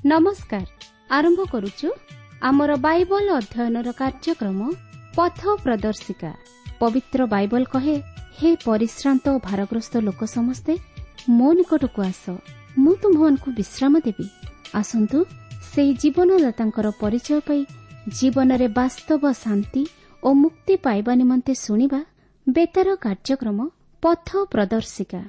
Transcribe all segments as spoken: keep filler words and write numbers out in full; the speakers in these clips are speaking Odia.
नमस्कार आरंभ करुचु आमर बाइबल अध्ययनर कार्यक्रम पथ प्रदर्शिका। पवित्र बाइबल कहे, हे परिश्रांत और भारग्रस्त लोक समस्ते मो निकट को आस, मु तुमको विश्राम देवी। आसंतु से जीवनदाता परिचय पाई जीवन रे वास्तव शांति और मुक्ति पाइबा निमंते सुनिबा बेतार कार्यक्रम पथ प्रदर्शिका।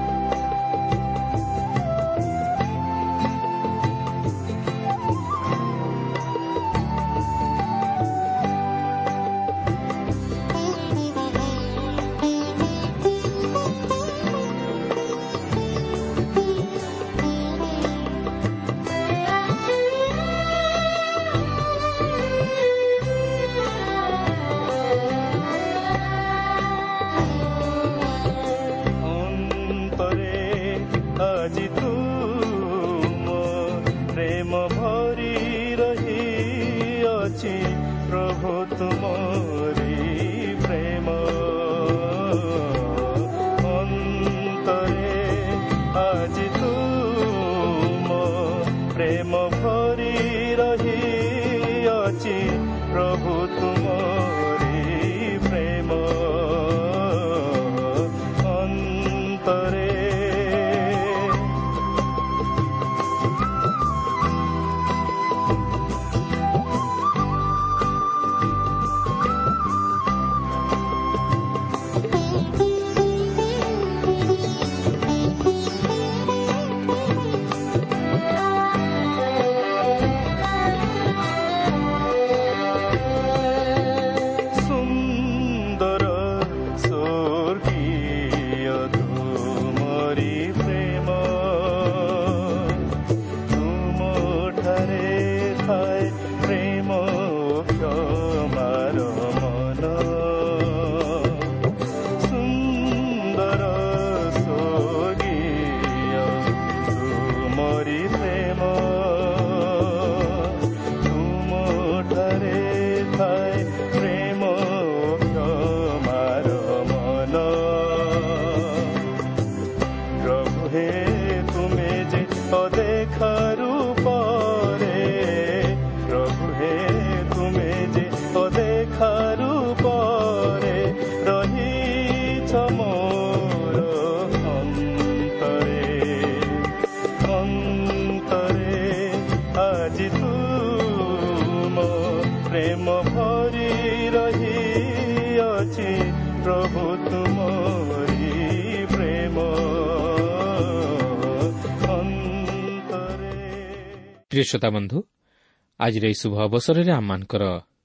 प्रिय श्रोता बंधु, आज शुभ अवसर में आमर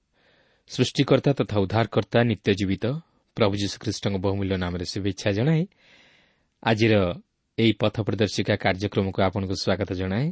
सृष्टिकर्ता तथा उद्धारकर्ता नित्य जीवित प्रभु यीशुख्रीष्ट बहुमूल्य नाम शुभेच्छा जनाए आज यही पथ प्रदर्शिका कार्यक्रम को आपन को स्वागत जनाए।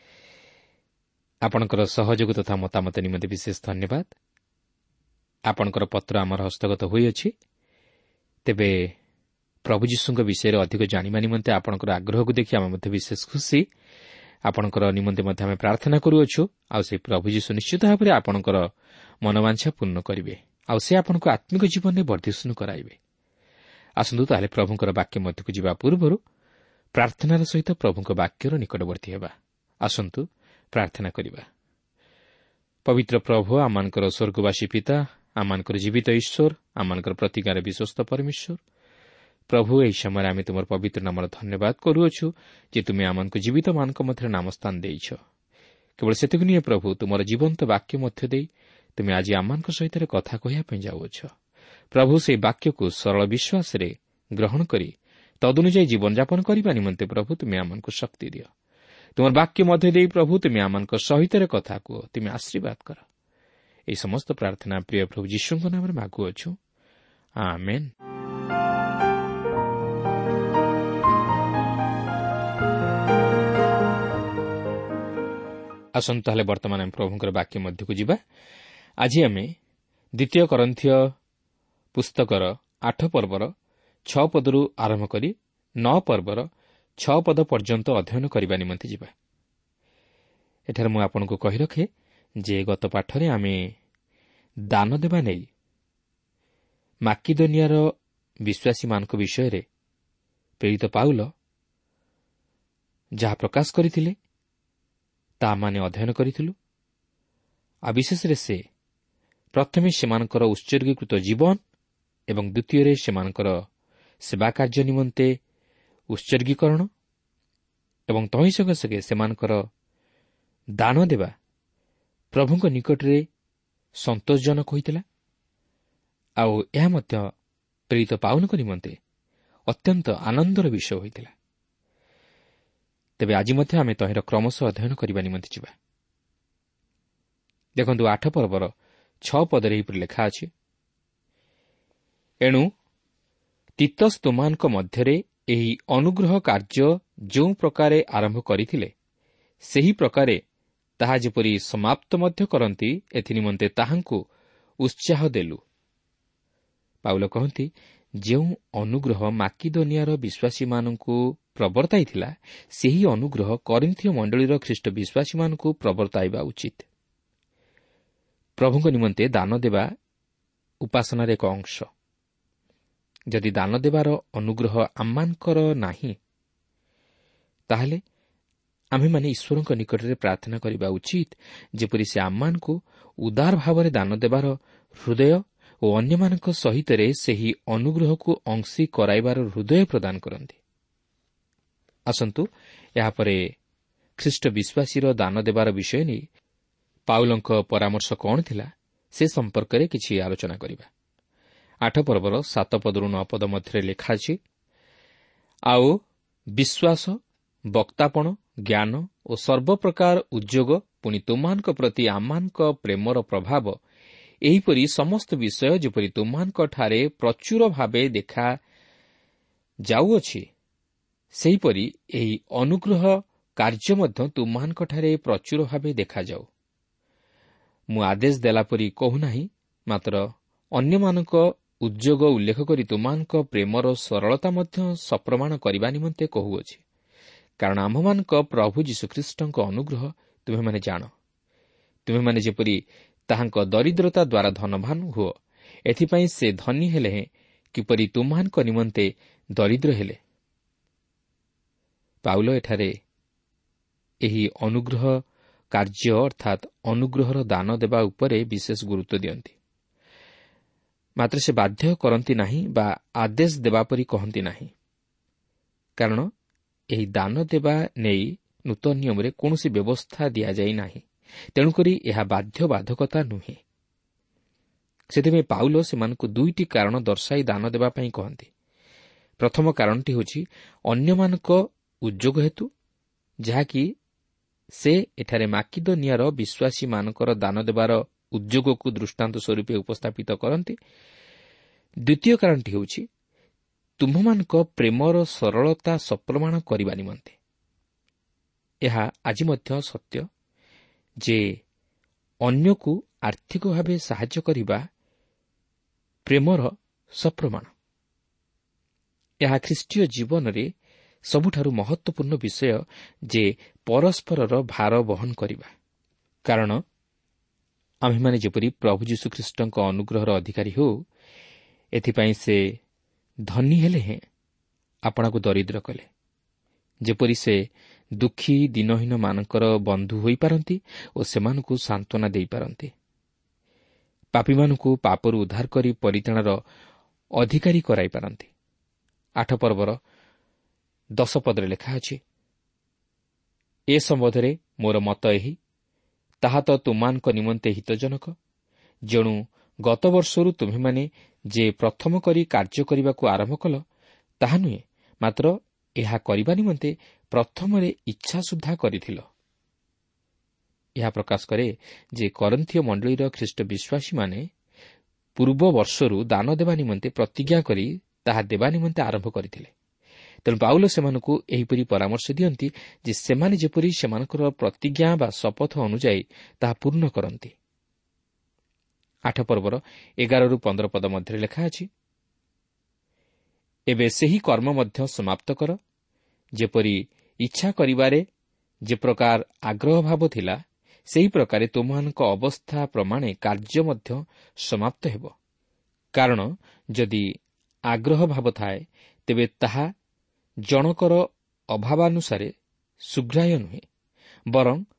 आपणकर सहयोग तथा मतामत निमंते विशेष धन्यवाद। आपणकर पत्र आमर हस्तगत होइअछि। तेबे प्रभु यीशुଙ୍କ विषय अधिक जानिबा निमंते आपणकर आग्रह को देखि आम मध्य विशेष खुशी। आपणकर निमंते मध्य आमे प्रार्थना करूअछु। आ से प्रभु यीशु निश्चित भाव में आपणकर मनोवांछा पूर्ण करिवे। आ से आपणको आत्मिक जीवन में वर्धिष्णु कराइबे। आसंतु ताले प्रभुଙ୍କର वाक्य मध्य को जिबा पूर्वरु प्रार्थनार सहित प्रभुଙ୍କ वाक्यर निकटवर्ती हेबा। आसंतु प्रार्थना करिबा। पवित्र प्रभु, आमानकर स्वर्गवासी पिता, आमानकर जीवित ईश्वर, आमानकर प्रतिज्ञार विश्वस्त परमेश्वर, प्रभु एही समय आमे तुमर पवित्र नामर धन्यवाद करूअछु जे तुमे आमानको जीवित मानक मध्य नाम स्थान देइछ। केवल सेतिक निये प्रभु, तुमर जीवंत वाक्य मध्य देई तुमे आज आमानक सहित कथा कहिया पे जाउछ। प्रभु से वाक्य को सरल विश्वास रे ग्रहण करी तदनुसार जीवन यापन करबा निमंते प्रभु तुमे आमानको शक्ति दियो। तुमर वाक्य मध्य देई प्रभु तुमे आमानको सहित कथा को तुमे आशीर्वाद कर। एही समस्त प्रार्थना प्रिय प्रभु यीशुଙ୍କ नामରେ मागुअछु, आमेन। आसंतु ताले वर्तमान आम प्रभुଙ୍କର वाक्य मध्य को जिबा। आज आमे द्वितीय करन्थिय पुस्तकर आठ पर्वर छ पदरु आरंभ करी नौ पर्वर छ पद पर्यंत अध्ययन करबा निमंते जिबा। एठार मु आपनको कहि रखे जे गत पाठरे आमे दान देबा नै माकिदोनियार विश्वासी मानक विषय रे प्रेरित पाउल जहा प्रकाश करथिले ତାମାନେ ଅଧ୍ୟୟନ କରିଥିଲୁ। ଆଉ ବିଶେଷରେ ସେ ପ୍ରଥମେ ସେମାନଙ୍କର ଉତ୍ସର୍ଗୀକୃତ ଜୀବନ ଏବଂ ଦ୍ୱିତୀୟରେ ସେମାନଙ୍କର ସେବା କାର୍ଯ୍ୟ ନିମନ୍ତେ ଉତ୍ସର୍ଗୀକରଣ ଏବଂ ତହିଁ ସଙ୍ଗେ ସଙ୍ଗେ ସେମାନଙ୍କର ଦାନ ଦେବା ପ୍ରଭୁଙ୍କ ନିକଟରେ ସନ୍ତୋଷଜନକ ହୋଇଥିଲା। ଆଉ ଏହା ମଧ୍ୟ ପ୍ରେରିତ ପାଉଲଙ୍କ ନିମନ୍ତେ ଅତ୍ୟନ୍ତ ଆନନ୍ଦର ବିଷୟ ହୋଇଥିଲା। ତେବେ ଆଜି ମଧ୍ୟ ଆମେ ତହିଁର କ୍ରମଶଃ ଅଧ୍ୟୟନ କରିବା ନିମନ୍ତେ ଯିବା। ଦେଖନ୍ତୁ, ଆଠ ପର୍ବର ଛଅ ପଦରେ ଏହିପରି ଲେଖା ଅଛି, ଏଣୁ ତିତସ୍ ତୁମାନଙ୍କ ମଧ୍ୟରେ ଏହି ଅନୁଗ୍ରହ କାର୍ଯ୍ୟ ଯେଉଁ ପ୍ରକାରେ ଆରମ୍ଭ କରିଥିଲେ, ସେହି ପ୍ରକାରେ ତାହା ଯେପରି ସମାପ୍ତ ମଧ୍ୟ କରନ୍ତି, ଏଥିନିମନ୍ତେ ତାହାଙ୍କୁ ଉତ୍ସାହ ଦେଲୁ। ପାଉଲ କହନ୍ତି, ଯେଉଁ ଅନୁଗ୍ରହ ମାକିଦୋନିଆର ବିଶ୍ୱାସୀମାନଙ୍କୁ ପ୍ରବର୍ତ୍ତାଇଥିଲା, ସେହି ଅନୁଗ୍ରହ କରିନ୍ଥୀୟ ମଣ୍ଡଳୀର ଖ୍ରୀଷ୍ଟ ବିଶ୍ୱାସୀମାନଙ୍କୁ ପ୍ରବର୍ତ୍ତାଇବା ଉଚିତ। ପ୍ରଭୁଙ୍କ ନିମନ୍ତେ ଦାନ ଦେବା ଉପାସନାର ଏକ ଅଂଶ। ଯଦି ଦାନ ଦେବାର ଅନୁଗ୍ରହ ଆମମାନଙ୍କର ନାହିଁ, ତାହେଲେ ଆମ୍ଭେମାନେ ଈଶ୍ୱରଙ୍କ ନିକଟରେ ପ୍ରାର୍ଥନା କରିବା ଉଚିତ, ଯେପରି ସେ ଆମମାନଙ୍କୁ ଉଦାର ଭାବରେ ଦାନ ଦେବାର ହୃଦୟ ଓ ଅନ୍ୟମାନଙ୍କ ସହିତରେ ସେହି ଅନୁଗ୍ରହକୁ ଅଂଶୀ କରାଇବାର ହୃଦୟ ପ୍ରଦାନ କରନ୍ତି। ଆସନ୍ତୁ, ଏହାପରେ ଖ୍ରୀଷ୍ଟ ବିଶ୍ୱାସୀର ଦାନ ଦେବାର ବିଷୟ ନେଇ ପାଉଲଙ୍କ ପରାମର୍ଶ କ'ଣ ଥିଲା, ସେ ସମ୍ପର୍କରେ କିଛି ଆଲୋଚନା କରିବା। ଆଠ ପର୍ବର ସାତ ପଦରୁ ନଅ ପଦ ମଧ୍ୟରେ ଲେଖା ଅଛି, ଆଉ ବିଶ୍ୱାସ, ବକ୍ତାପଣ, ଜ୍ଞାନ ଓ ସର୍ବପ୍ରକାର ଉଦ୍ୟୋଗ, ପୁଣି ତୁମମାନଙ୍କ ପ୍ରତି ଆମମାନଙ୍କ ପ୍ରେମର ପ୍ରଭାବ, ଏହିପରି ସମସ୍ତ ବିଷୟ ଯେପରି ତୁମମାନଙ୍କଠାରେ ପ୍ରଚୁର ଭାବେ ଦେଖାଯାଉଅଛି, ସେହିପରି ଏହି ଅନୁଗ୍ରହ କାର୍ଯ୍ୟ ମଧ୍ୟ ତୁମମାନଙ୍କଠାରେ ପ୍ରଚୁର ଭାବେ ଦେଖାଯାଉ। ମୁଁ ଆଦେଶ ଦେଲାପରି କହୁନାହିଁ, ମାତ୍ର ଅନ୍ୟମାନଙ୍କ ଉଦ୍ୟୋଗ ଉଲ୍ଲେଖ କରି ତୁମମାନଙ୍କ ପ୍ରେମର ସରଳତା ମଧ୍ୟ ସପ୍ରମାଣ କରିବା ନିମନ୍ତେ କହୁଅଛି। କାରଣ ଆମ୍ଭମାନଙ୍କ ପ୍ରଭୁ ଯୀଶୁଖ୍ରୀଷ୍ଟଙ୍କ ଅନୁଗ୍ରହ ତୁମେମାନେ ଜାଣ। ତୁମେମାନେ ଯେପରି ତାହାଙ୍କ ଦରିଦ୍ରତା ଦ୍ୱାରା ଧନବାନ ହୁଅ, ଏଥିପାଇଁ ସେ ଧନୀ ହେଲେ ହେଁ କିପରି ତୁମମାନଙ୍କ ନିମନ୍ତେ ଦରିଦ୍ର ହେଲେ। ପାଉଲ ଏଠାରେ ଏହି ଅନୁଗ୍ରହ କାର୍ଯ୍ୟ ଅର୍ଥାତ୍ ଅନୁଗ୍ରହର ଦାନ ଦେବା ଉପରେ ବିଶେଷ ଗୁରୁତ୍ୱ ଦିଅନ୍ତି। ମାତ୍ର ସେ ବାଧ୍ୟ କରନ୍ତି ନାହିଁ ବା ଆଦେଶ ଦେବା ପରି କହନ୍ତି ନାହିଁ, କାରଣ ଏହି ଦାନ ଦେବା ନେଇ ନୂତନ ନିୟମରେ କୌଣସି ବ୍ୟବସ୍ଥା ଦିଆଯାଇ ନାହିଁ। ତେଣୁକରି ଏହା ବାଧ୍ୟବାଧକତା ନୁହେଁ। ସେଥିପାଇଁ ପାଉଲ ସେମାନଙ୍କୁ ଦୁଇଟି କାରଣ ଦର୍ଶାଇ ଦାନ ଦେବା ପାଇଁ କହନ୍ତି। ପ୍ରଥମ କାରଣଟି ହେଉଛି ଅନ୍ୟମାନଙ୍କ ଉଦ୍ୟୋଗ ହେତୁ, ଯାହାକି ସେ ଏଠାରେ ମାକିଦୋନିଆର ବିଶ୍ୱାସୀମାନଙ୍କର ଦାନ ଦେବାର ଉଦ୍ୟୋଗକୁ ଦୃଷ୍ଟାନ୍ତ ସ୍ୱରୂପ ଉପସ୍ଥାପିତ କରନ୍ତି। ଦ୍ୱିତୀୟ କାରଣଟି ହେଉଛି ତୁମ୍ଭମାନଙ୍କ ପ୍ରେମର ସରଳତା ସପ୍ରମାଣ କରିବା ନିମନ୍ତେ। ଏହା ଆଜି ମଧ୍ୟ ସତ୍ୟ ଯେ ଅନ୍ୟକୁ ଆର୍ଥିକ ଭାବେ ସାହାଯ୍ୟ କରିବା ପ୍ରେମର ସପ୍ରମାଣ। ଏହା ଖ୍ରୀଷ୍ଟୀୟ ଜୀବନରେ ସବୁଠାରୁ ମହତ୍ୱପୂର୍ଣ୍ଣ ବିଷୟ ଯେ ପରସ୍ପରର ଭାର ବହନ କରିବା। କାରଣ ଆମ୍ଭେମାନେ ଯେପରି ପ୍ରଭୁ ଯୀଶୁଖ୍ରୀଷ୍ଟଙ୍କ ଅନୁଗ୍ରହର ଅଧିକାରୀ ହେଉ, ଏଥିପାଇଁ ସେ ଧନୀ ହେଲେ ହେଁ ଆପଣାକୁ ଦରିଦ୍ର କଲେ, ଯେପରି ସେ ଦୁଃଖୀ ଦିନହୀନମାନଙ୍କର ବନ୍ଧୁ ହୋଇପାରନ୍ତି ଓ ସେମାନଙ୍କୁ ସାନ୍ତ୍ୱନା ଦେଇପାରନ୍ତି। ପାପୀମାନଙ୍କୁ ପାପରୁ ଉଦ୍ଧାର କରି ପରିତ୍ରାଣର ଅଧିକାରୀ କରାଇପାରନ୍ତି। ଆଠ ପର୍ବର ଦଶ ପଦରେ ଲେଖା ଅଛି, ଏ ସମ୍ବନ୍ଧରେ ମୋର ମତ ଏହି, ତାହା ତ ତୁମମାନଙ୍କ ନିମନ୍ତେ ହିତଜନକ, ଯେଣୁ ଗତବର୍ଷରୁ ତୁମ୍ଭେମାନେ ଯେ ପ୍ରଥମ କରି କାର୍ଯ୍ୟ କରିବାକୁ ଆରମ୍ଭ କଲ, ତାହା ନୁହେଁ, ମାତ୍ର ଏହା କରିବା ନିମନ୍ତେ ପ୍ରଥମରେ ଇଚ୍ଛା ସୁଦ୍ଧା କରିଥିଲ। ଏହା ପ୍ରକାଶ କରେ ଯେ କରିନ୍ଥୀୟ ମଣ୍ଡଳୀର ଖ୍ରୀଷ୍ଟ ବିଶ୍ୱାସୀମାନେ ପୂର୍ବ ବର୍ଷରୁ ଦାନ ଦେବା ନିମନ୍ତେ ପ୍ରତିଜ୍ଞା କରି ତାହା ଦେବା ନିମନ୍ତେ ଆରମ୍ଭ କରିଥିଲେ। ତେଣୁ ପାଉଲ ସେମାନଙ୍କୁ ଏହିପରି ପରାମର୍ଶ ଦିଅନ୍ତି ଯେ ସେମାନେ ଯେପରି ସେମାନଙ୍କର ପ୍ରତିଜ୍ଞା ବା ଶପଥ ଅନୁଯାୟୀ ତାହା ପୂର୍ଣ୍ଣ କରନ୍ତି। ଆଠ ପର୍ବର ଏଗାରରୁ ପନ୍ଦର ପଦ ମଧ୍ୟରେ ଲେଖା ଅଛି, ଏବେ ସେହି କର୍ମ ମଧ୍ୟ ସମାପ୍ତ କର, ଯେପରି ଇଚ୍ଛା କରିବାରେ ଯେ ପ୍ରକାର ଆଗ୍ରହ ଭାବ ଥିଲା, ସେହି ପ୍ରକାରେ ତୁମମାନଙ୍କ ଅବସ୍ଥା ପ୍ରମାଣେ କାର୍ଯ୍ୟ ମଧ୍ୟ ସମାପ୍ତ ହେବ। କାରଣ ଯଦି ଆଗ୍ରହ ଭାବ ଥାଏ, ତେବେ ତାହା ଜଣକର ଅଭାବାନୁସାରେ ସୁଗ୍ରାହ୍ୟ ନୁହେଁ, ବରଂ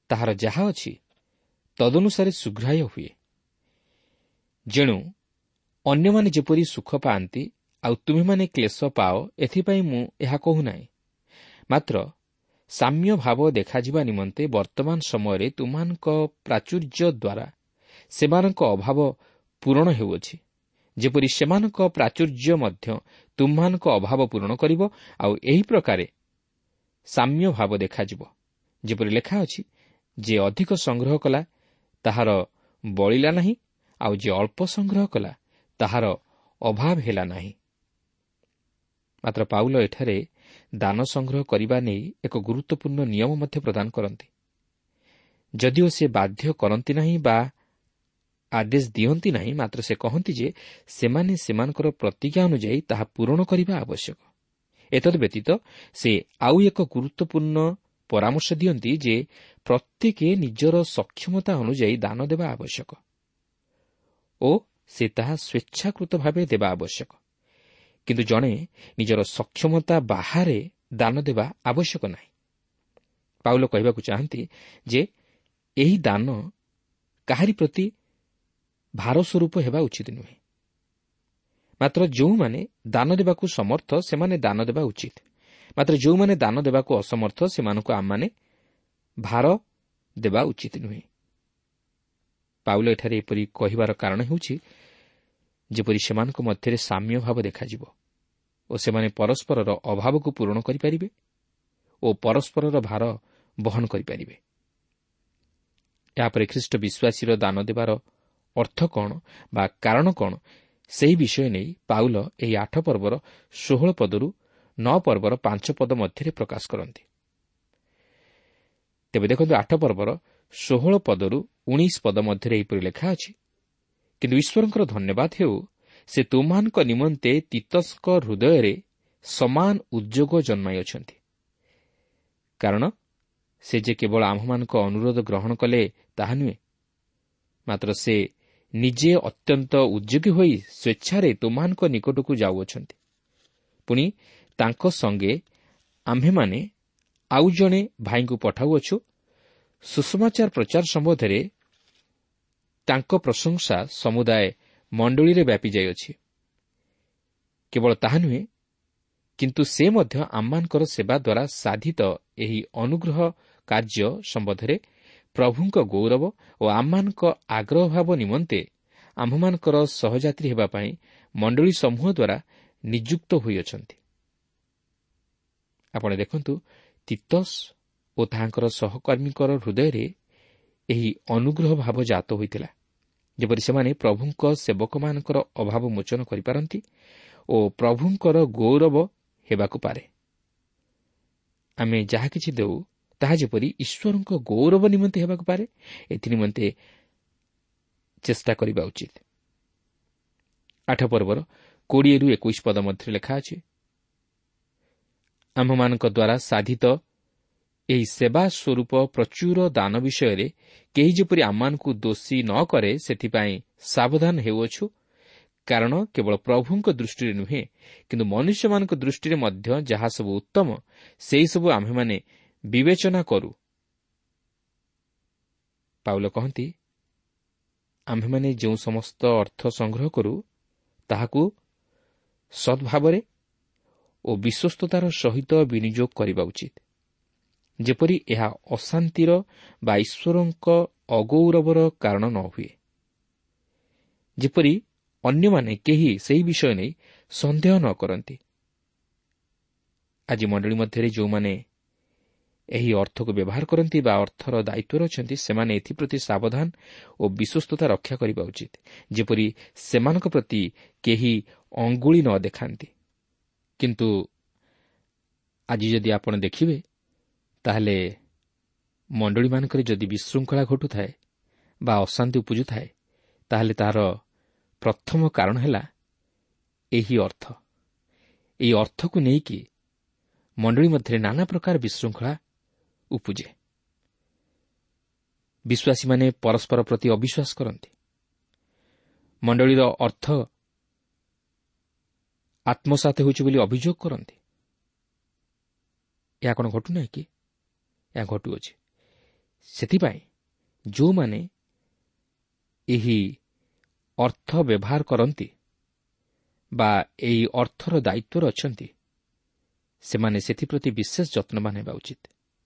ତାହାର ଯାହା ଅଛି ତଦନୁସାରେ ସୁଗ୍ରାହ୍ୟ ହୁଏ। ଯେଣୁ ଅନ୍ୟମାନେ ଯେପରି ସୁଖ ପାଆନ୍ତି ଆଉ ତୁମେମାନେ କ୍ଲେଶ ପାଅ, ଏଥିପାଇଁ ମୁଁ ଏହା କହୁନାହିଁ। ମାତ୍ର ସାମ୍ୟ ଭାବ ଦେଖାଯିବା ନିମନ୍ତେ ବର୍ତ୍ତମାନ ସମୟରେ ତୁମମାନଙ୍କ ପ୍ରାଚୁର୍ଯ୍ୟ ଦ୍ୱାରା ସେମାନଙ୍କ ଅଭାବ ପୂରଣ ହେଉଅଛି, ଯେପରି ସେମାନଙ୍କ ପ୍ରାଚୁର୍ଯ୍ୟ ମଧ୍ୟ ତୁମମାନଙ୍କ ଅଭାବ ପୂରଣ କରିବ। ଆଉ ଏହି ପ୍ରକାରେ ସାମ୍ୟ ଭାବ ଦେଖାଯିବ, ଯେପରି ଲେଖା ଅଛି, ଯେ ଅଧିକ ସଂଗ୍ରହ କଲା ତାହାର ବଳିଲା ନାହିଁ, ଆଉ ଯେ ଅଳ୍ପ ସଂଗ୍ରହ କଲା ତାହାର ଅଭାବ ହେଲା ନାହିଁ। ମାତ୍ର ପାଉଲ ଏଠାରେ ଦାନ ସଂଗ୍ରହ କରିବା ନେଇ ଏକ ଗୁରୁତ୍ୱପୂର୍ଣ୍ଣ ନିୟମ ମଧ୍ୟ ପ୍ରଦାନ କରନ୍ତି। ଯଦିଓ ସେ ବାଧ୍ୟ କରନ୍ତି ନାହିଁ ବା ଆଦେଶ ଦିଅନ୍ତି ନାହିଁ, ମାତ୍ର ସେ କହନ୍ତି ଯେ ସେମାନେ ସେମାନଙ୍କର ପ୍ରତିଜ୍ଞା ଅନୁଯାୟୀ ତାହା ପୂରଣ କରିବା ଆବଶ୍ୟକ। ଏତଦ୍ ବ୍ୟତୀତ ସେ ଆଉ ଏକ ଗୁରୁତ୍ୱପୂର୍ଣ୍ଣ ପରାମର୍ଶ ଦିଅନ୍ତି ଯେ ପ୍ରତ୍ୟେକ ନିଜର ସକ୍ଷମତା ଅନୁଯାୟୀ ଦାନ ଦେବା ଆବଶ୍ୟକ ଓ ସେ ତାହା ସ୍ୱେଚ୍ଛାକୃତ ଭାବେ ଦେବା ଆବଶ୍ୟକ। କିନ୍ତୁ ଜଣେ ନିଜର ସକ୍ଷମତା ବାହାରେ ଦାନ ଦେବା ଆବଶ୍ୟକ ନାହିଁ। ପାଉଲ କହିବାକୁ ଚାହାନ୍ତି ଯେ ଏହି ଦାନ କାହାରି ପ୍ରତି ଭାରସ୍ୱରୂପ ହେବା ଉଚିତ ନୁହେଁ। ମାତ୍ର ଯେଉଁମାନେ ଦାନ ଦେବାକୁ ସମର୍ଥ ସେମାନେ ଦାନ ଦେବା ଉଚିତ। ମାତ୍ର ଯେଉଁମାନେ ଦାନ ଦେବାକୁ ଅସମର୍ଥ ସେମାନଙ୍କୁ ଆମମାନେ ଭାର ଦେବା ଉଚିତ ନୁହେଁ। ପାଉଲ ଏଠାରେ ଏପରି କହିବାର କାରଣ ହେଉଛି ଯେପରି ସେମାନଙ୍କ ମଧ୍ୟରେ ସାମ୍ୟ ଭାବ ଦେଖାଯିବ ଓ ସେମାନେ ପରସ୍ପରର ଅଭାବକୁ ପୂରଣ କରିପାରିବେ ଓ ପରସ୍ପରର ଭାର ବହନ କରିପାରିବେ। ଏହାପରେ ଖ୍ରୀଷ୍ଟ ବିଶ୍ୱାସୀର ଦାନ ଦେବାର ଅର୍ଥ କ'ଣ ବା କାରଣ କ'ଣ, ସେହି ବିଷୟ ନେଇ ପାଉଲ ଏହି ଆଠ ପର୍ବର ଷୋହଳ ପଦରୁ ନଅ ପର୍ବର ପାଞ୍ଚ ପଦ ମଧ୍ୟରେ ପ୍ରକାଶ କରନ୍ତି। ତେବେ ଦେଖନ୍ତୁ, ଆଠ ପର୍ବର ଷୋହଳ ପଦରୁ ଉଣେଇଶ ପଦ ମଧ୍ୟରେ ଏହିପରି ଲେଖା ଅଛି, କିନ୍ତୁ ଈଶ୍ୱରଙ୍କର ଧନ୍ୟବାଦ ହେଉ, ସେ ତୁମମାନଙ୍କ ନିମନ୍ତେ ତିତସଙ୍କ ହୃଦୟରେ ସମାନ ଉଦ୍ଯୋଗ ଜନ୍ମାଇଅଛନ୍ତି। କାରଣ ସେ ଯେ କେବଳ ଆମ୍ଭମାନଙ୍କ ଅନୁରୋଧ ଗ୍ରହଣ କଲେ ତାହା ନୁହେଁ, ମାତ୍ର ସେ ନିଜେ ଅତ୍ୟନ୍ତ ଉଦ୍ଯୋଗୀ ହୋଇ ସ୍ୱେଚ୍ଛାରେ ତୁମମାନଙ୍କ ନିକଟକୁ ଯାଉଅଛନ୍ତି। ପୁଣି ତାଙ୍କ ସଙ୍ଗେ ଆମ୍ଭେମାନେ ଆଉ ଜଣେ ଭାଇଙ୍କୁ ପଠାଉଅଛୁ। ସୁସମାଚାର ପ୍ରଚାର ସମ୍ବନ୍ଧରେ ତାଙ୍କ ପ୍ରଶଂସା ସମୁଦାୟ ମଣ୍ଡଳୀରେ ବ୍ୟାପି ଯାଇଅଛି। କେବଳ ତାହା ନୁହେଁ, କିନ୍ତୁ ସେ ମଧ୍ୟ ଆମମାନଙ୍କର ସେବା ଦ୍ୱାରା ସାଧିତ ଏହି ଅନୁଗ୍ରହ କାର୍ଯ୍ୟ ସମ୍ବନ୍ଧରେ ପ୍ରଭୁଙ୍କ ଗୌରବ ଓ ଆମମାନଙ୍କ ଆଗ୍ରହ ଭାବ ନିମନ୍ତେ ଆମ୍ଭମାନଙ୍କର ସହଯାତ୍ରୀ ହେବା ପାଇଁ ମଣ୍ଡଳୀ ସମୂହ ଦ୍ୱାରା ନିଯୁକ୍ତ ହୋଇଅଛନ୍ତି। ଆପଣ ଦେଖନ୍ତୁ, ତିତସ ଓ ତାହାଙ୍କର ସହକର୍ମୀଙ୍କର ହୃଦୟରେ ଏହି ଅନୁଗ୍ରହ ଭାବ ଜାତ ହୋଇଥିଲା, ଯେପରି ସେମାନେ ପ୍ରଭୁଙ୍କ ସେବକମାନଙ୍କର ଅଭାବ ମୋଚନ କରିପାରନ୍ତି ଓ ପ୍ରଭୁଙ୍କର ଗୌରବ ହେବାକୁ ପାରେ। ଆମେ ଯାହା କିଛି ଦେଉ ତାହା ଯେପରି ଈଶ୍ୱରଙ୍କ ଗୌରବ ନିମନ୍ତେ ହେବାକୁ ପାରେ, ଏଥିନିମନ୍ତେ ଚେଷ୍ଟା କରିବା ଉଚିତ। ଆଠ ପର୍ବର କୋଡ଼ିଏରୁ ଏକୋଇଶ ପଦ ମଧ୍ୟରେ ଲେଖା ଅଛି, ଆମ୍ଭମାନଙ୍କ ଦ୍ୱାରା ସାଧିତ ଏହି ସେବା ସ୍ୱରୂପ ପ୍ରଚୁର ଦାନ ବିଷୟରେ କେହି ଯେପରି ଆମମାନଙ୍କୁ ଦୋଷୀ ନ କରେ, ସେଥିପାଇଁ ସାବଧାନ ହେଉଅଛୁ। କାରଣ କେବଳ ପ୍ରଭୁଙ୍କ ଦୃଷ୍ଟିରେ ନୁହେଁ, କିନ୍ତୁ ମନୁଷ୍ୟମାନଙ୍କ ଦୃଷ୍ଟିରେ ମଧ୍ୟ ଯାହା ସବୁ ଉତ୍ତମ, ସେହିସବୁ ଆମ୍ଭେମାନେ ବିବେଚନା କରୁ। ପାଉଲ କହନ୍ତି, ଆମ୍ଭେମାନେ ଯେଉଁ ସମସ୍ତ ଅର୍ଥ ସଂଗ୍ରହ କରୁ ତାହାକୁ ସଦ୍ଭାବରେ ଓ ବିଶ୍ୱସ୍ତତାର ସହିତ ବିନିଯୋଗ କରିବା ଉଚିତ, ଯେପରି ଏହା ଅଶାନ୍ତିର ବା ଈଶ୍ୱରଙ୍କ ଅଗୌରବର କାରଣ ନ ହୁଏ, ଯେପରି ଅନ୍ୟମାନେ କେହି ସେହି ବିଷୟ ନେଇ ସନ୍ଦେହ ନ କରନ୍ତି। ଆଜି ମଣ୍ଡଳୀ ମଧ୍ୟରେ ଯେଉଁମାନେ ଏହି ଅର୍ଥକୁ ବ୍ୟବହାର କରନ୍ତି ବା ଅର୍ଥର ଦାୟିତ୍ୱରେ ଅଛନ୍ତି, ସେମାନେ ଏଥିପ୍ରତି ସାବଧାନ ଓ ବିଶ୍ୱସ୍ତତା ରକ୍ଷା କରିବା ଉଚିତ, ଯେପରି ସେମାନଙ୍କ ପ୍ରତି କେହି ଅଙ୍ଗୁଳି ନ ଦେଖାନ୍ତି। କିନ୍ତୁ ଆଜି ଯଦି ଆପଣ ଦେଖିବେ, ତାହେଲେ ମଣ୍ଡଳୀମାନଙ୍କରେ ଯଦି ବିଶୃଙ୍ଖଳା ଘଟୁଥାଏ ବା ଅଶାନ୍ତି ଉପୁଜୁଥାଏ, ତାହେଲେ ତାହାର ପ୍ରଥମ କାରଣ ହେଲା ଏହି ଅର୍ଥ। ଏହି ଅର୍ଥକୁ ନେଇକି ମଣ୍ଡଳୀ ମଧ୍ୟରେ ନାନା ପ୍ରକାର ବିଶୃଙ୍ଖଳା ଉପୁଜେ। ବିଶ୍ୱାସୀମାନେ ପରସ୍ପର ପ୍ରତି ଅବିଶ୍ୱାସ କରନ୍ତି। ମଣ୍ଡଳୀର ଅର୍ଥ ଆତ୍ମସାତ ହେଉଛି ବୋଲି ଅଭିଯୋଗ କରନ୍ତି। ଏହା କ'ଣ ଘଟୁନାହିଁ କି? ଏହା ଘଟୁଅଛି। ସେଥିପାଇଁ ଯେଉଁମାନେ ଏହି ଅର୍ଥ ବ୍ୟବହାର କରନ୍ତି ବା ଏହି ଅର୍ଥର ଦାୟିତ୍ୱରେ ଅଛନ୍ତି, ସେମାନେ ସେଥିପ୍ରତି ବିଶେଷ ଯତ୍ନବାନ ହେବା ଉଚିତ।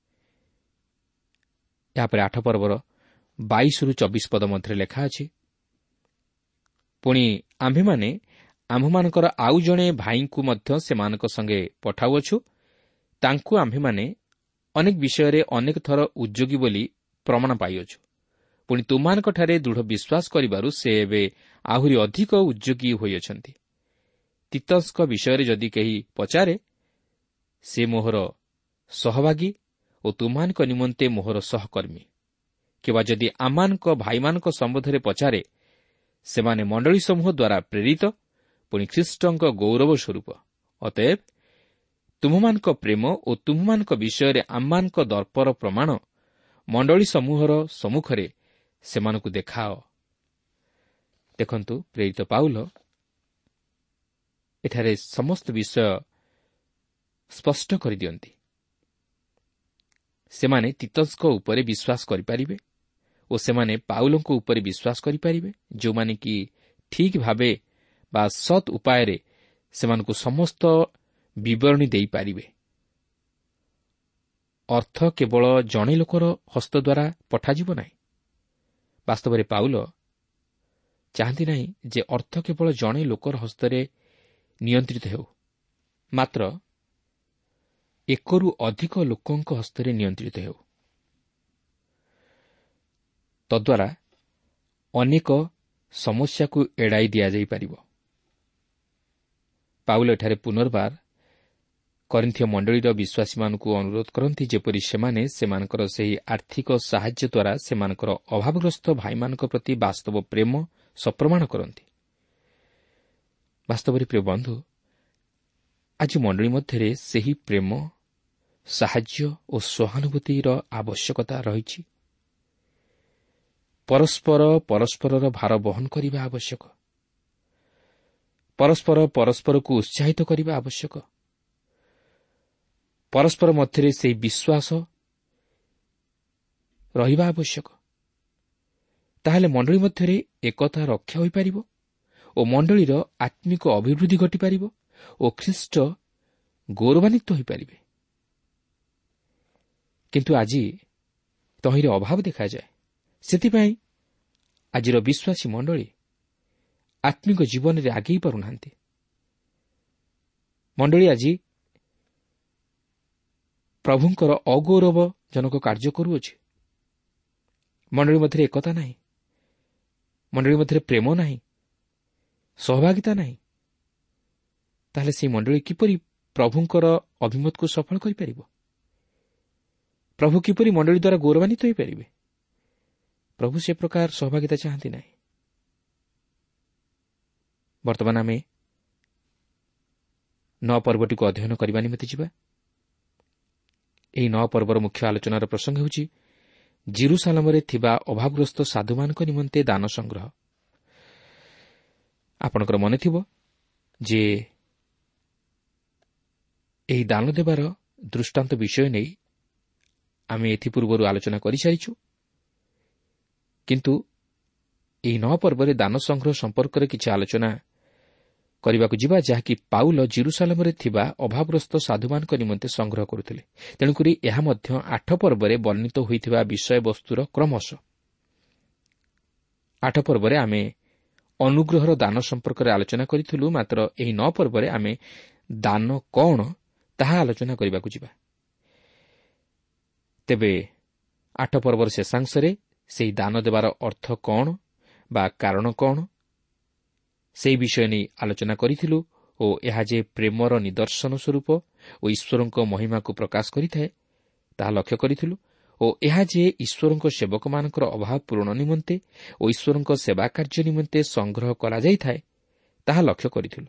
ଏହାପରେ ଆଠ ପର୍ବର ବାଇଶରୁ ଚବିଶ ପଦ ମଧ୍ୟରେ ଲେଖା ଅଛି, ପୁଣି ଆମ୍ଭେମାନେ ଆମ୍ଭମାନଙ୍କର ଆଉ ଜଣେ ଭାଇଙ୍କୁ ମଧ୍ୟ ସେମାନଙ୍କ ସଙ୍ଗେ ପଠାଉଅଛୁ। ତାଙ୍କୁ ଆମ୍ଭେମାନେ ଅନେକ ବିଷୟରେ ଅନେକ ଥର ଉଦ୍ଯୋଗୀ ବୋଲି ପ୍ରମାଣ ପାଇଅଛୁ। ପୁଣି ତୁମମାନଙ୍କଠାରେ ଦୃଢ଼ ବିଶ୍ୱାସ କରିବାରୁ ସେ ଏବେ ଆହୁରି ଅଧିକ ଉଦ୍ଯୋଗୀ ହୋଇଅଛନ୍ତି। ତିତସଙ୍କ ବିଷୟରେ ଯଦି କେହି ପଚାରେ, ସେ ମୋହର ସହଭାଗୀ ଓ ତୁମମାନଙ୍କ ନିମନ୍ତେ ମୋହର ସହକର୍ମୀ। କିମ୍ବା ଯଦି ଆମମାନଙ୍କ ଭାଇମାନଙ୍କ ସମ୍ବନ୍ଧରେ ପଚାରେ, ସେମାନେ ମଣ୍ଡଳୀ ସମୂହ ଦ୍ୱାରା ପ୍ରେରିତ, ପୁଣି ଖ୍ରୀଷ୍ଟଙ୍କ ଗୌରବ ସ୍ୱରୂପ। ଅତଏବ ତୁମମାନଙ୍କ ପ୍ରେମ ଓ ତୁମମାନଙ୍କ ବିଷୟରେ ଆମମାନଙ୍କ ଦର୍ପର ପ୍ରମାଣ ମଣ୍ଡଳୀ ସମୂହର ସମ୍ମୁଖରେ ସେମାନଙ୍କୁ ଦେଖାଅ। ଦେଖନ୍ତୁ, ପ୍ରେରିତ ପାଉଲ ଏଠାରେ ସମସ୍ତ ବିଷୟ ସ୍ପଷ୍ଟ କରିଦିଅନ୍ତି। ସେମାନେ ତିତସଙ୍କ ଉପରେ ବିଶ୍ୱାସ କରିପାରିବେ ଓ ସେମାନେ ପାଉଲଙ୍କ ଉପରେ ବିଶ୍ୱାସ କରିପାରିବେ, ଯେଉଁମାନେ କି ଠିକ୍ ଭାବେ ବା ସତ୍ ଉପାୟରେ ସେମାନଙ୍କୁ ସମସ୍ତ ବିବରଣୀ ଦେଇପାରିବେ। ଅର୍ଥ କେବଳ ଜଣେ ଲୋକର ହସ୍ତ ଦ୍ୱାରା ପଠାଯିବ ନାହିଁ। ବାସ୍ତବରେ ପାଉଲ ଚାହାନ୍ତି ନାହିଁ ଯେ ଅର୍ଥ କେବଳ ଜଣେ ଲୋକର ହସ୍ତରେ ନିୟନ୍ତ୍ରିତ ହେଉ, ମାତ୍ର ଏକରୁ ଅଧିକ ଲୋକଙ୍କ ହସ୍ତରେ ନିୟନ୍ତ୍ରିତ ହେଉ। ତଦ୍ୱାରା ଅନେକ ସମସ୍ୟାକୁ ଏଡ଼ାଇ ଦିଆଯାଇପାରିବ। ପାଉଲ ଏଠାରେ ପୁନର୍ବାର କରିନ୍ଥିୟ ମଣ୍ଡଳୀର ବିଶ୍ୱାସୀମାନଙ୍କୁ ଅନୁରୋଧ କରନ୍ତି, ଯେପରି ସେମାନେ ସେମାନଙ୍କର ସେହି ଆର୍ଥିକ ସାହାଯ୍ୟ ଦ୍ୱାରା ସେମାନଙ୍କର ଅଭାବଗ୍ରସ୍ତ ଭାଇମାନଙ୍କ ପ୍ରତି ବାସ୍ତବ ପ୍ରେମ ସପ୍ରମାଣ କରନ୍ତି। ବାସ୍ତବରେ ପ୍ରିୟ ବନ୍ଧୁ, ଆଜି ମଣ୍ଡଳୀ ମଧ୍ୟରେ ସେହି ପ୍ରେମ, ସାହାଯ୍ୟ ଓ ସହାନୁଭୂତିର ଆବଶ୍ୟକତା ରହିଛି। ପରସ୍ପର ପରସ୍ପରର ଭାର ବହନ କରିବା ଆବଶ୍ୟକ। ପରସ୍ପର ପରସ୍ପରକୁ ଉତ୍ସାହିତ କରିବା ଆବଶ୍ୟକ। ପରସ୍ପର ମଧ୍ୟରେ ସେହି ବିଶ୍ୱାସ ରହିବା ଆବଶ୍ୟକ। ତାହେଲେ ମଣ୍ଡଳୀ ମଧ୍ୟରେ ଏକତା ରକ୍ଷା ହୋଇପାରିବ ଓ ମଣ୍ଡଳୀର ଆତ୍ମିକ ଅଭିବୃଦ୍ଧି ଘଟିପାରିବ ଓ ଖ୍ରୀଷ୍ଟ ଗୌରବାନ୍ୱିତ ହୋଇପାରିବେ। କିନ୍ତୁ ଆଜି ତହିଁରେ ଅଭାବ ଦେଖାଯାଏ। ସେଥିପାଇଁ ଆଜିର ବିଶ୍ୱାସୀ ମଣ୍ଡଳୀ ଆତ୍ମିକ ଜୀବନରେ ଆଗେଇ ପାରୁନାହାନ୍ତି। ମଣ୍ଡଳୀ ଆଜି ପ୍ରଭୁଙ୍କର ଅଗୌରବଜନକ କାର୍ଯ୍ୟ କରୁଅଛି। ମଣ୍ଡଳୀ ମଧ୍ୟରେ ଏକତା ନାହିଁ, ମଣ୍ଡଳୀ ମଧ୍ୟରେ ପ୍ରେମ ନାହିଁ, ସହଭାଗିତା ନାହିଁ। ତାହେଲେ ସେହି ମଣ୍ଡଳୀ କିପରି ପ୍ରଭୁଙ୍କର ଅଭିମତକୁ ସଫଳ କରିପାରିବ? ପ୍ରଭୁ କିପରି ମଣ୍ଡଳୀ ଦ୍ୱାରା ଗୌରବାନ୍ୱିତ ହୋଇପାରିବେ? ପ୍ରଭୁ ସେ ପ୍ରକାର ସହଭାଗିତା ଚାହାନ୍ତି ନାହିଁ। ବର୍ତ୍ତମାନ ଆମେ ନଅ ପର୍ବଟିକୁ ଅଧ୍ୟୟନ କରିବା ନିମନ୍ତେ ଯିବା। ଏହି ନଅ ପର୍ବର ମୁଖ୍ୟ ଆଲୋଚନାର ପ୍ରସଙ୍ଗ ହେଉଛି ଜେରୁସାଲେମରେ ଥିବା ଅଭାବଗ୍ରସ୍ତ ସାଧୁମାନଙ୍କ ନିମନ୍ତେ ଦାନ ସଂଗ୍ରହ। ଆପଣଙ୍କର ମନେଥିବ ଯେ ଏହି ଦାନ ଦେବାର ଦୃଷ୍ଟାନ୍ତ ବିଷୟ ନେଇ ଆମେ ଏଥିପୂର୍ବରୁ ଆଲୋଚନା କରିସାରିଛୁ। କିନ୍ତୁ ଏହି ନଅ ପର୍ବରେ ଦାନ ସଂଗ୍ରହ ସମ୍ପର୍କରେ କିଛି ଆଲୋଚନା କରିବାକୁ ଯିବା, ଯାହାକି ପାଉଲ ଜେରୁସାଲେମରେ ଥିବା ଅଭାବଗ୍ରସ୍ତ ସାଧୁମାନଙ୍କ ନିମନ୍ତେ ସଂଗ୍ରହ କରୁଥିଲେ। ତେଣୁକରି ଏହା ମଧ୍ୟ ଆଠ ପର୍ବରେ ବର୍ଣ୍ଣିତ ହୋଇଥିବା ବିଷୟବସ୍ତୁର କ୍ରମଶ। ଆଠ ପର୍ବରେ ଆମେ ଅନୁଗ୍ରହର ଦାନ ସମ୍ପର୍କରେ ଆଲୋଚନା କରିଥିଲୁ, ମାତ୍ର ଏହି ନଅ ପର୍ବରେ ଆମେ ଦାନ କ'ଣ ତାହା ଆଲୋଚନା କରିବାକୁ ଯିବା। ତେବେ ଆଠ ପର୍ବର ଶେଷାଂଶରେ ସେହି ଦାନ ଦେବାର ଅର୍ଥ କ'ଣ ବା କାରଣ କ'ଣ, ସେହି ବିଷୟ ନେଇ ଆଲୋଚନା କରିଥିଲୁ ଓ ଏହା ଯେ ପ୍ରେମର ନିଦର୍ଶନ ସ୍ୱରୂପ ଓ ଈଶ୍ୱରଙ୍କ ମହିମାକୁ ପ୍ରକାଶ କରିଥାଏ ତାହା ଲକ୍ଷ୍ୟ କରିଥିଲୁ ଓ ଏହା ଯେ ଈଶ୍ୱରଙ୍କ ସେବକମାନଙ୍କର ଅଭାବ ପୂରଣ ନିମନ୍ତେ ଓ ଈଶ୍ୱରଙ୍କ ସେବା କାର୍ଯ୍ୟ ନିମନ୍ତେ ସଂଗ୍ରହ କରାଯାଇଥାଏ ତାହା ଲକ୍ଷ୍ୟ କରିଥିଲୁ।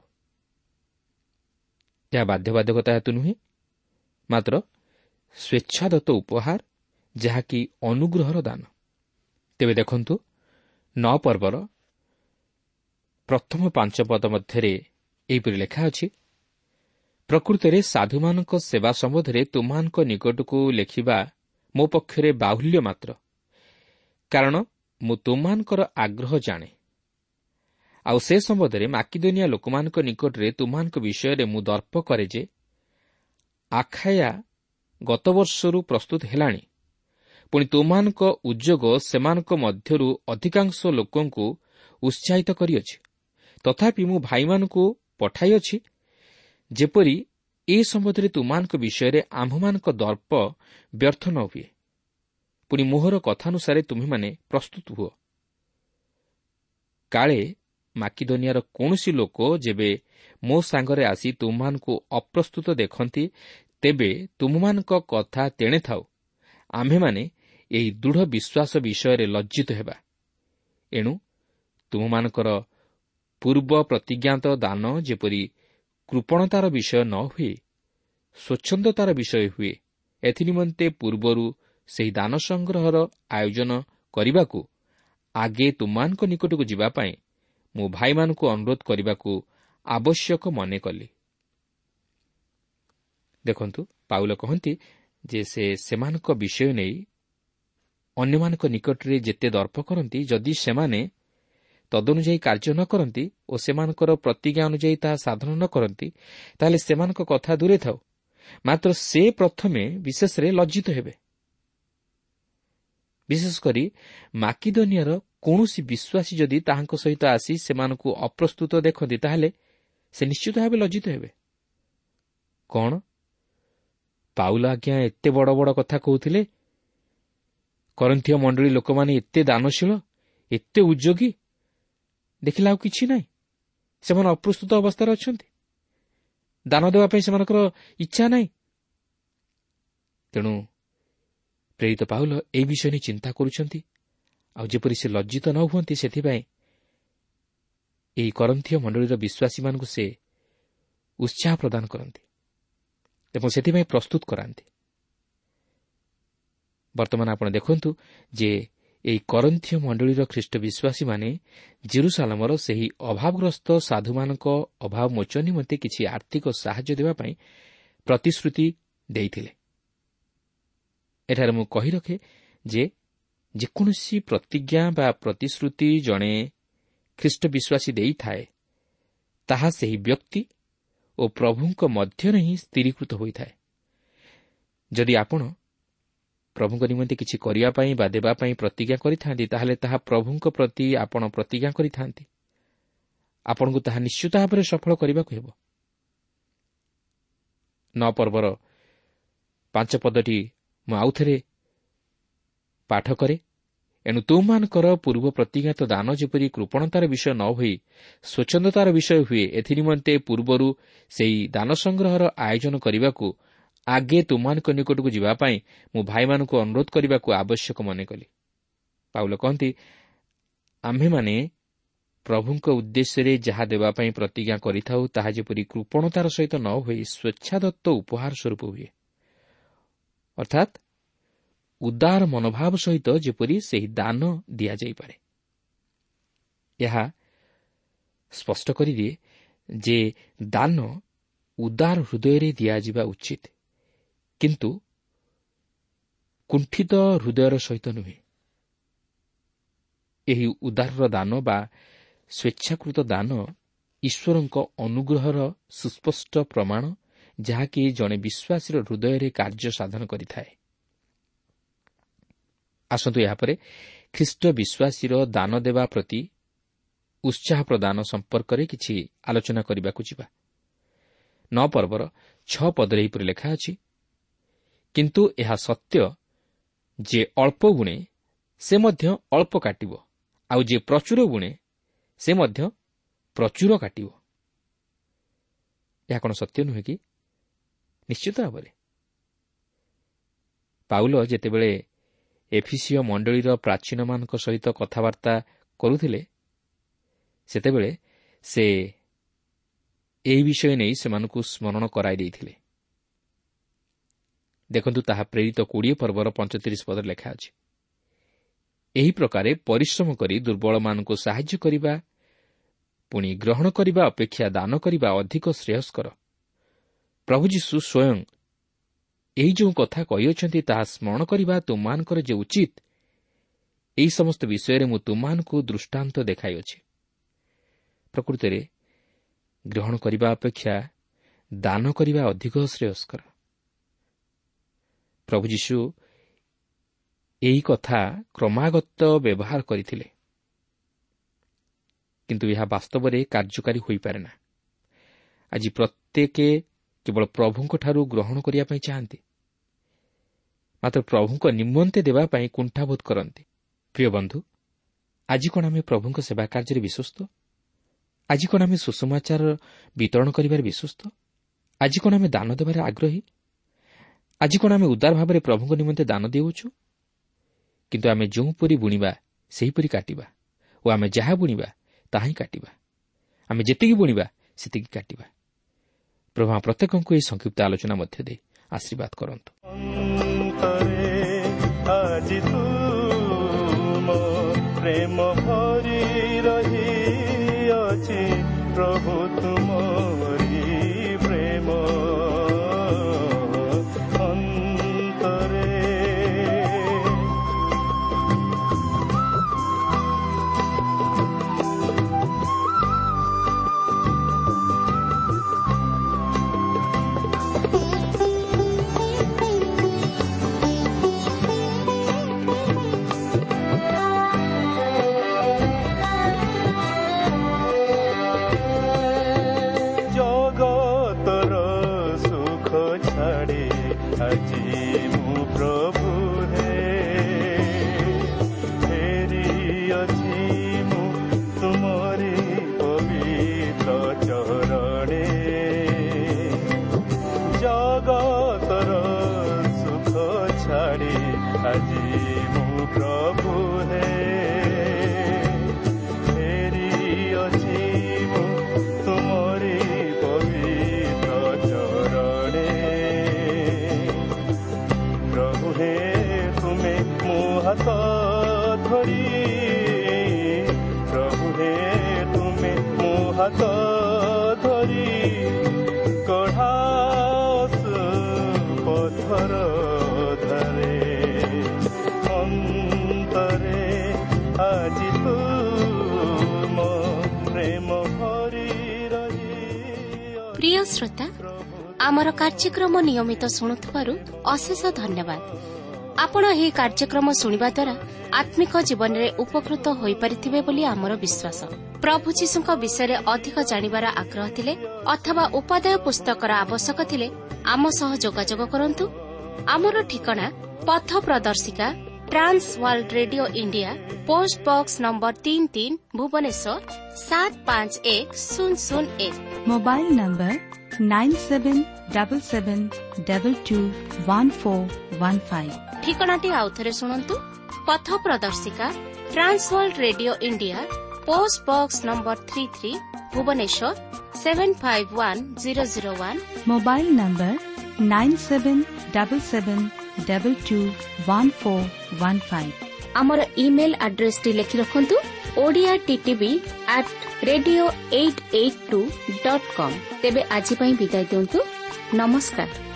ଏହା ବାଧ୍ୟବାଧକତା ହେତୁ ନୁହେଁ, ମାତ୍ର ସ୍ୱେଚ୍ଛାଦତ୍ତ ଉପହାର, ଯାହାକି ଅନୁଗ୍ରହର ଦାନ। ତେବେ ଦେଖନ୍ତୁ, ନଅ ପର୍ବର ପ୍ରଥମ ପାଞ୍ଚ ପଦ ମଧ୍ୟରେ ଏହିପରି ଲେଖା ଅଛି, ପ୍ରକୃତରେ ସାଧୁମାନଙ୍କ ସେବା ସମ୍ବନ୍ଧରେ ତୁମମାନଙ୍କ ନିକଟକୁ ଲେଖିବା ମୋ ପକ୍ଷରେ ବାହୁଲ୍ୟ ମାତ୍ର, କାରଣ ମୁଁ ତୁମମାନଙ୍କର ଆଗ୍ରହ ଜାଣେ। ଆଉ ସେ ସମ୍ବନ୍ଧରେ ମାକିଦୋନିଆ ଲୋକମାନଙ୍କ ନିକଟରେ ତୁମମାନଙ୍କ ବିଷୟରେ ମୁଁ ଦର୍ପ କରେ ଯେ ଆଖାୟା ଗତବର୍ଷରୁ ପ୍ରସ୍ତୁତ ହେଲାଣି। ପୁଣି ତୁମମାନଙ୍କ ଉଦ୍ୟୋଗ ସେମାନଙ୍କ ମଧ୍ୟରୁ ଅଧିକାଂଶ ଲୋକଙ୍କୁ ଉତ୍ସାହିତ କରିଅଛି। ତଥାପି ମୁଁ ଭାଇମାନଙ୍କୁ ପଠାଇଅଛି, ଯେପରି ଏ ସମ୍ବନ୍ଧରେ ତୁମମାନଙ୍କ ବିଷୟରେ ଆମ୍ଭମାନଙ୍କ ଦର୍ପ ବ୍ୟର୍ଥ ନ ହୁଏ। ପୁଣି ମୋହର କଥାନୁସାରେ ତୁମେମାନେ ପ୍ରସ୍ତୁତ ହୁଅ। କାଳେ ମାକିଦୋନିଆର କୌଣସି ଲୋକ ଯେବେ ମୋ ସାଙ୍ଗରେ ଆସି ତୁମମାନଙ୍କୁ ଅପ୍ରସ୍ତୁତ ଦେଖନ୍ତି, ତେବେ ତୁମମାନଙ୍କ କଥା ତେଣେ ଥାଉ, ଆମ୍ଭେମାନେ ଏହି ଦୃଢ଼ ବିଶ୍ୱାସ ବିଷୟରେ ଲଜ୍ଜିତ ହେବା। ଏଣୁ ତୁମମାନଙ୍କର ପୂର୍ବ ପ୍ରତିଜ୍ଞାତ ଦାନ ଯେପରି କୃପଣତାର ବିଷୟ ନ ହୁଏ, ସ୍ୱଚ୍ଛନ୍ଦତାର ବିଷୟ ହୁଏ, ଏଥିନିମନ୍ତେ ପୂର୍ବରୁ ସେହି ଦାନ ସଂଗ୍ରହର ଆୟୋଜନ କରିବାକୁ ଆଗେ ତୁମମାନଙ୍କ ନିକଟକୁ ଯିବା ପାଇଁ ମୁଁ ଭାଇମାନଙ୍କୁ ଅନୁରୋଧ କରିବାକୁ ଆବଶ୍ୟକ ମନେ କଲି। ଦେଖନ୍ତୁ, ପାଉଲ କହନ୍ତି ଯେ ସେ ସେମାନଙ୍କ ବିଷୟ ନେଇ ଅନ୍ୟମାନଙ୍କ ନିକଟରେ ଯେତେ ଦର୍ପ କରନ୍ତି, ଯଦି ସେମାନେ ତଦନୁଯାୟୀ କାର୍ଯ୍ୟ ନ କରନ୍ତି ଓ ସେମାନଙ୍କର ପ୍ରତିଜ୍ଞା ଅନୁଯାୟୀ ତାହା ସାଧନ ନ କରନ୍ତି, ତାହେଲେ ସେମାନଙ୍କ କଥା ଦୂରେ ଥାଉ, ମାତ୍ର ସେ ପ୍ରଥମେ ବିଶେଷରେ ଲଜ୍ଜିତ ହେବେ। ବିଶେଷ କରି ମାକିଦୋନିଆର କୌଣସି ବିଶ୍ୱାସୀ ଯଦି ତାହାଙ୍କ ସହିତ ଆସି ସେମାନଙ୍କୁ ଅପ୍ରସ୍ତୁତ ଦେଖନ୍ତି, ତାହେଲେ ସେ ନିଶ୍ଚିତ ଭାବେ ଲଜ୍ଜିତ ହେବେ। କ'ଣ ପାଉଲ ଆଜ୍ଞା ଏତେ ବଡ଼ ବଡ଼ କଥା କହୁଥିଲେ? କରିନ୍ଥୀୟ ମଣ୍ଡଳୀ ଲୋକମାନେ ଏତେ ଦାନଶୀଳ, ଏତେ ଉଦ୍ଯୋଗୀ, ଦେଖିଲା ଆଉ କିଛି ନାହିଁ, ସେମାନେ ଅପ୍ରସ୍ତୁତ ଅବସ୍ଥାରେ ଅଛନ୍ତି, ଦାନ ଦେବା ପାଇଁ ସେମାନଙ୍କର ଇଚ୍ଛା ନାହିଁ। ତେଣୁ ପ୍ରେରିତ ପାଉଲ ଏହି ବିଷୟ ନେଇ ଚିନ୍ତା କରୁଛନ୍ତି, ଆଉ ଯେପରି ସେ ଲଜ୍ଜିତ ନ ହୁଅନ୍ତି ସେଥିପାଇଁ ଏହି କରିନ୍ଥୀୟ ମଣ୍ଡଳୀର ବିଶ୍ୱାସୀମାନଙ୍କୁ ସେ ଉତ୍ସାହ ପ୍ରଦାନ କରନ୍ତି ଏବଂ ସେଥିପାଇଁ ପ୍ରସ୍ତୁତ କରାନ୍ତି। ବର୍ତ୍ତମାନ ଆପଣ ଦେଖନ୍ତୁ ଯେ ଏହି କରିନ୍ଥୀୟ ମଣ୍ଡଳୀର ଖ୍ରୀଷ୍ଟ ବିଶ୍ୱାସୀମାନେ ଜେରୁସାଲେମର ସେହି ଅଭାବଗ୍ରସ୍ତ ସାଧୁମାନଙ୍କ ଅଭାବ ମୋଚନ ନିମନ୍ତେ କିଛି ଆର୍ଥିକ ସାହାଯ୍ୟ ଦେବା ପାଇଁ ପ୍ରତିଶ୍ରୁତି ଦେଇଥିଲେ। ଏଠାରେ ମୁଁ କହି ରଖେ ଯେ ଯେକୌଣସି ପ୍ରତିଜ୍ଞା ବା ପ୍ରତିଶ୍ରୁତି ଜଣେ ଖ୍ରୀଷ୍ଟ ବିଶ୍ୱାସୀ ଦେଇଥାଏ, ତାହା ସେହି ବ୍ୟକ୍ତି ଓ ପ୍ରଭୁଙ୍କ ମଧ୍ୟରେ ହିଁ ସ୍ଥିରୀକୃତ ହୋଇଥାଏ। ଯଦି ଆପଣ ପ୍ରଭୁଙ୍କ ନିମନ୍ତେ କିଛି କରିବା ପାଇଁ ବା ଦେବା ପାଇଁ ପ୍ରତିଜ୍ଞା କରିଥାନ୍ତି, ତାହେଲେ ତାହା ପ୍ରଭୁଙ୍କ ପ୍ରତି ଆପଣ ପ୍ରତିଜ୍ଞା କରିଥାନ୍ତି। ଆପଣଙ୍କୁ ତାହା ନିଶ୍ଚିତ ଭାବରେ ସଫଳ କରିବାକୁ ହେବ। ନଅ ପର୍ବର ପାଞ୍ଚ ପଦଟି ମୁଁ ଆଉଥରେ ପାଠ କରେ। ଏଣୁ ତୁମମାନଙ୍କର ପୂର୍ବ ପ୍ରତିଜ୍ଞାତ ଦାନ ଯେପରି କୃପଣତାର ବିଷୟ ନ ହୋଇ ସ୍ୱଚ୍ଛନ୍ଦତାର ବିଷୟ ହୁଏ, ଏଥିନିମନ୍ତେ ପୂର୍ବରୁ ସେହି ଦାନ ସଂଗ୍ରହର ଆୟୋଜନ କରିବାକୁ ଆଗେ ତୁମମାନଙ୍କ ନିକଟକୁ ଯିବା ପାଇଁ ମୁଁ ଭାଇମାନଙ୍କୁ ଅନୁରୋଧ କରିବାକୁ ଆବଶ୍ୟକ ମନେ କଲି। ପାଉଲ କହନ୍ତି, ଆମ୍ଭେମାନେ ପ୍ରଭୁଙ୍କ ଉଦ୍ଦେଶ୍ୟରେ ଯାହା ଦେବା ପାଇଁ ପ୍ରତିଜ୍ଞା କରିଥାଉ, ତାହା ଯେପରି କୃପଣତାର ସହିତ ନ ହୋଇ ସ୍ୱେଚ୍ଛାଦତ୍ତ ଉପହାର ସ୍ୱରୂପ ହୁଏ, ଅର୍ଥାତ୍ ଉଦାର ମନୋଭାବ ସହିତ ଯେପରି ସେହି ଦାନ ଦିଆଯାଇପାରେ। ଏହା ସ୍ପଷ୍ଟ କରିଦିଏ ଯେ ଦାନ ଉଦାର ହୃଦୟରେ ଦିଆଯିବା ଉଚିତ, କିନ୍ତୁ କୁଣ୍ଠିତ ହୃଦୟର ସହିତ ନୁହେଁ। ଏହି ଉଦାରର ଦାନ ବା ସ୍ୱେଚ୍ଛାକୃତ ଦାନ ଈଶ୍ୱରଙ୍କ ଅନୁଗ୍ରହର ସୁସ୍ପଷ୍ଟ ପ୍ରମାଣ, ଯାହାକି ଜଣେ ବିଶ୍ୱାସୀର ହୃଦୟରେ କାର୍ଯ୍ୟ ସାଧନ କରିଥାଏ। ଆସନ୍ତୁ ଏହାପରେ ଖ୍ରୀଷ୍ଟ ବିଶ୍ୱାସୀର ଦାନ ଦେବା ପ୍ରତି ଉତ୍ସାହ ପ୍ରଦାନ ସମ୍ପର୍କରେ କିଛି ଆଲୋଚନା କରିବାକୁ ଯିବା। ନଅ ପର୍ବର ଛଅ ପଦରେ ଏହିପରି ଲେଖା ଅଛି, କିନ୍ତୁ ଏହା ସତ୍ୟ ଯେ ଅଳ୍ପ ବୁଣେ ସେ ମଧ୍ୟ ଅଳ୍ପ କାଟିବ, ଆଉ ଯେ ପ୍ରଚୁର ବୁଣେ ସେ ମଧ୍ୟ ପ୍ରଚୁର କାଟିବ। ଏହା କ'ଣ ସତ୍ୟ ନୁହେଁ କି? ନିଶ୍ଚିତ ଭାବରେ ପାଉଲ ଯେତେବେଳେ ଏଫିସିୟ ମଣ୍ଡଳୀର ପ୍ରାଚୀନମାନଙ୍କ ସହିତ କଥାବାର୍ତ୍ତା କରୁଥିଲେ, ସେତେବେଳେ ସେ ଏହି ବିଷୟ ନେଇ ସେମାନଙ୍କୁ ସ୍ମରଣ କରାଇ ଦେଇଥିଲେ। ଦେଖନ୍ତୁ, ତାହା ପ୍ରେରିତ କୋଡ଼ିଏ ପର୍ବର ପଞ୍ଚତିରିଶ ପଦରେ ଲେଖା ଅଛି, ଏହି ପ୍ରକାରେ ପରିଶ୍ରମ କରି ଦୁର୍ବଳମାନଙ୍କୁ ସାହାଯ୍ୟ କରିବା ପୁଣି ଗ୍ରହଣ କରିବା ଅପେକ୍ଷା ଦାନ କରିବା ଅଧିକ ଶ୍ରେୟସ୍କର। ପ୍ରଭୁ ଯୀଶୁ ସ୍ୱୟଂ ଏହି ଯେଉଁ କଥା କହିଅଛନ୍ତି ତାହା ସ୍ମରଣ କରିବା ତୁମମାନଙ୍କର ଯେ ଉଚିତ, ଏହି ସମସ୍ତ ବିଷୟରେ ମୁଁ ତୁମମାନଙ୍କୁ ଦୃଷ୍ଟାନ୍ତ ଦେଖାଇଅଛି। ପ୍ରକୃତରେ ଗ୍ରହଣ କରିବା ଅପେକ୍ଷା ଦାନ କରିବା ଅଧିକ ଶ୍ରେୟସ୍କର। ପ୍ରଭୁ ଯୀଶୁ ଏହି କଥା କ୍ରମାଗତ ବ୍ୟବହାର କରିଥିଲେ, କିନ୍ତୁ ଏହା ବାସ୍ତବରେ କାର୍ଯ୍ୟକାରୀ ହୋଇପାରେ ନା। ଆଜି ପ୍ରତ୍ୟେକ କେବଳ ପ୍ରଭୁଙ୍କଠାରୁ ଗ୍ରହଣ କରିବା ପାଇଁ ଚାହାନ୍ତି, ମାତ୍ର ପ୍ରଭୁଙ୍କ ନିମନ୍ତେ ଦେବା ପାଇଁ କୁଣ୍ଠାବୋଧ କରନ୍ତି। ପ୍ରିୟ ବନ୍ଧୁ, ଆଜି କ'ଣ ଆମେ ପ୍ରଭୁଙ୍କ ସେବା କାର୍ଯ୍ୟରେ ବିଶ୍ୱସ୍ତ? ଆଜି କ'ଣ ଆମେ ସୁସମାଚାର ବିତରଣ କରିବାରେ ବିଶ୍ୱସ୍ତ? ଆଜି କ'ଣ ଆମେ ଦାନ ଦେବାରେ ଆଗ୍ରହୀ? ଆଜି କ'ଣ ଆମେ ଉଦାର ଭାବରେ ପ୍ରଭୁଙ୍କ ନିମନ୍ତେ ଦାନ ଦେଉଛୁ? କିନ୍ତୁ ଆମେ ଯେଉଁପରି ବୁଣିବା ସେହିପରି କାଟିବା, ଓ ଆମେ ଯାହା ବୁଣିବା ତାହା ହିଁ କାଟିବା। ଆମେ ଯେତିକି ବୁଣିବା ସେତିକି କାଟିବା। ପ୍ରଭୁ ପ୍ରତ୍ୟେକଙ୍କୁ ଏହି ସଂକ୍ଷିପ୍ତ ଆଲୋଚନା ମଧ୍ୟ ଦେଇ ଆଶୀର୍ବାଦ କରନ୍ତୁ। ପ୍ରେମ ଭରି ରହିଅଛି ପ୍ରଭୁ ତୁମରି ପ୍ରେମ ଅନ୍ତରେ। ପ୍ରଭୁ ହେ ତୁମେ ମୋ ହାତ ଧରି କଢ଼ାସ ପଥର ଧାରେ ଅନ୍ତରେ ଆଜି ତୁମ ପ୍ରେମ ଭରି ରହି। ପ୍ରିୟ ଶ୍ରୋତା, ଆମର କାର୍ଯ୍ୟକ୍ରମ ନିୟମିତ ଶୁଣୁଥିବାରୁ ଅଶେଷ ଧନ୍ୟବାଦ। ଆପଣ ଏହି କାର୍ଯ୍ୟକ୍ରମ ଶୁଣିବା ଦ୍ୱାରା ଆତ୍ମିକ ଜୀବନରେ ଉପକୃତ ହୋଇପାରିଥିବେ ବୋଲି ଆମର ବିଶ୍ୱାସ। ପ୍ରଭୁ ଯୀଶୁଙ୍କ ବିଷୟରେ ଅଧିକ ଜାଣିବାର ଆଗ୍ରହ ଥିଲେ ଅଥବା ଉପାଦେୟ ପୁସ୍ତକର ଆବଶ୍ୟକ ଥିଲେ ଆମ ସହ ଯୋଗାଯୋଗ କରନ୍ତୁ। ଆମର ଠିକଣା ପଥ ପ୍ରଦର୍ଶିକା, Trans World Radio India, post box number ତିନି ତିନି, ଭୁବନେଶ୍ୱର ସାତ ପାଞ୍ଚ ଏକ ଶୂନ ଶୂନ ଏକ। Mobile number nine seven double seven double two one four one five. ଠିକଣାଟି ଆଉଥରେ ଶୁଣନ୍ତୁ। ପଥ ପ୍ରଦର୍ଶିକା, Trans World Radio India, post box number ତିନି ତିନି, Bhubaneswar seven five one zero zero one. Mobile number nine seven double seven double two one four one five. ଆମର ଇମେଲ ଆଡ୍ରେସଟି ଲେଖି ରଖନ୍ତୁ Odia TTV at radio eight eight two dot com. ତେବେ ଆଜି ପାଇଁ ବିଦାୟ ଦିଅନ୍ତୁ। ନମସ୍କାର।